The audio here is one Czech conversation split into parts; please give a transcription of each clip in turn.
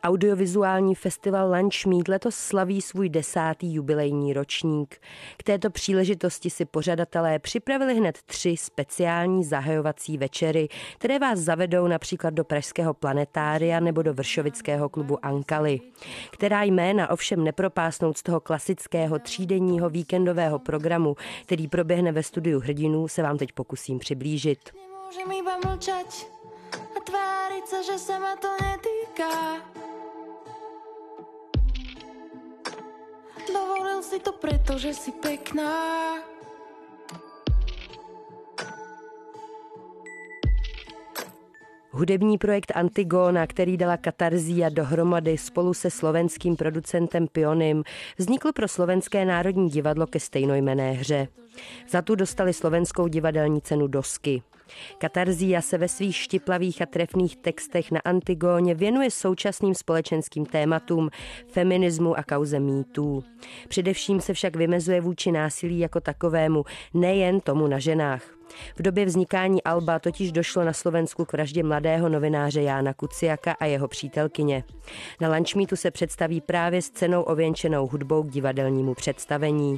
Audiovizuální festival Lunchmeet letos slaví svůj 10. jubilejní ročník. K této příležitosti si pořadatelé připravili hned 3 speciální zahajovací večery, které vás zavedou například do pražského Planetária nebo do vršovického klubu Ankaly. Která jména ovšem nepropásnout z toho klasického třídenního víkendového programu, který proběhne ve studiu Hrdinů, se vám teď pokusím přiblížit. Nemůžem iba mlčať a tváriť sa, že sa ma to netýká. Dovolil si to preto, že si pekná. Hudební projekt Antigona, který dala Katarzia dohromady spolu se slovenským producentem Pionim, vznikl pro Slovenské národní divadlo ke stejnojmenné hře. Za tu dostali slovenskou divadelní cenu Dosky. Katarzia se ve svých štiplavých a trefných textech na Antigóně věnuje současným společenským tématům, feminismu a kauze mýtů. Především se však vymezuje vůči násilí jako takovému, nejen tomu na ženách. V době vznikání alba totiž došlo na Slovensku k vraždě mladého novináře Jána Kuciaka a jeho přítelkyně. Na Lunchmeetu se představí právě s cenou ověnčenou hudbou k divadelnímu představení.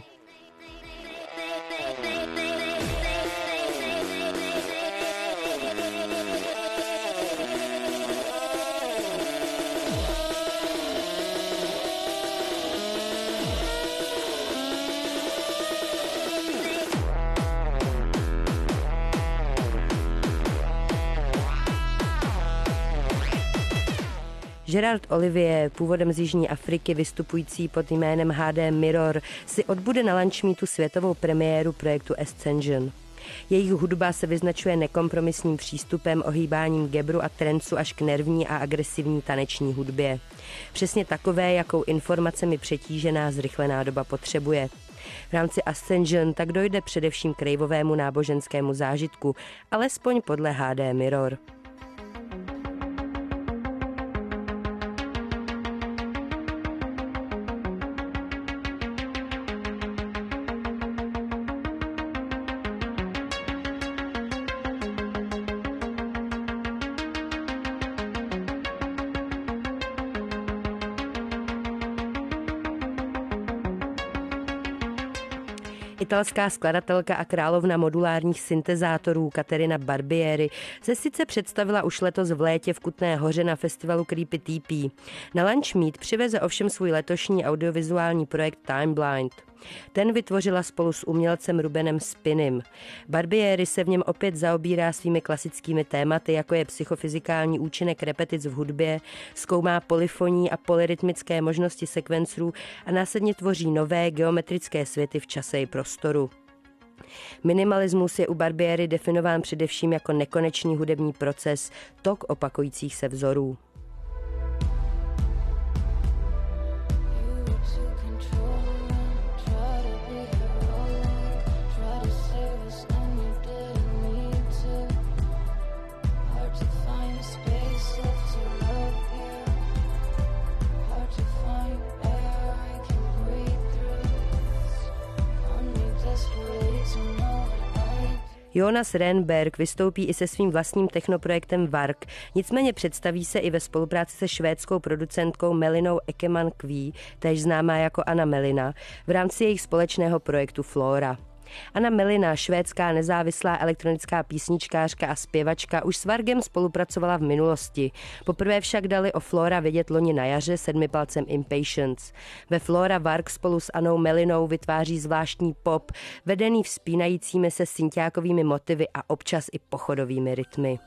Gerard Olivier, původem z Jižní Afriky, vystupující pod jménem HD Mirror, si odbude na Lunchmeetu světovou premiéru projektu Ascension. Jejich hudba se vyznačuje nekompromisním přístupem, ohýbáním gebru a trancu až k nervní a agresivní taneční hudbě. Přesně takové, jakou informacemi přetížená zrychlená doba potřebuje. V rámci Ascension tak dojde především k rejvovému náboženskému zážitku, alespoň podle HD Mirror. Italská skladatelka a královna modulárních syntezátorů Caterina Barbieri se sice představila už letos v létě v Kutné Hoře na festivalu Creepy TP. Na Lunchmeet přiveze ovšem svůj letošní audiovizuální projekt Time Blind. Ten vytvořila spolu s umělcem Rubenem Spinim. Barbieri se v něm opět zaobírá svými klasickými tématy, jako je psychofyzikální účinek repetic v hudbě, zkoumá polyfonní a polyrytmické možnosti sekvencerů a následně tvoří nové geometrické světy v čase i prostoru. Minimalismus je u Barbieri definován především jako nekonečný hudební proces, tok opakujících se vzorů. Jonas Renberg vystoupí i se svým vlastním technoprojektem Vark, nicméně představí se i ve spolupráci se švédskou producentkou Melinou Ekeman Kví, též známá jako Anna Melina, v rámci jejich společného projektu Flora. Anna Melina, švédská nezávislá elektronická písničkářka a zpěvačka, už s Vargem spolupracovala v minulosti. Poprvé však dali o Flora vědět loni na jaře 7palcem Impatience. Ve Flora Varg spolu s Annou Melinou vytváří zvláštní pop, vedený vzpínajícími se synťákovými motivy a občas i pochodovými rytmy.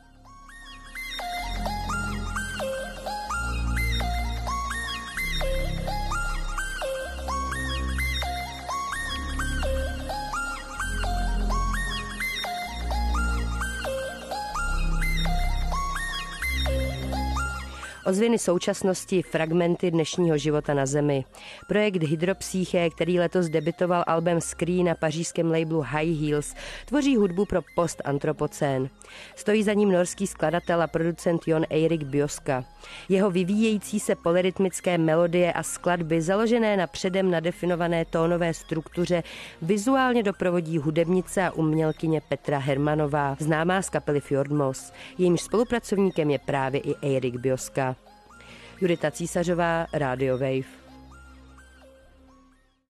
Ozvěny současnosti, fragmenty dnešního života na Zemi. Projekt Hydropsyché, který letos debitoval albem Screen na pařížském labelu High Heels, tvoří hudbu pro post-antropocén. Stojí za ním norský skladatel a producent Jon Eirik Bjoska. Jeho vyvíjející se polyrytmické melodie a skladby, založené na předem nadefinované tónové struktuře, vizuálně doprovodí hudebnice a umělkyně Petra Hermanová, známá z kapely Fjordmoss. Jejímž spolupracovníkem je právě i Eirik Bjoska. Judita Císařová, Radio Wave.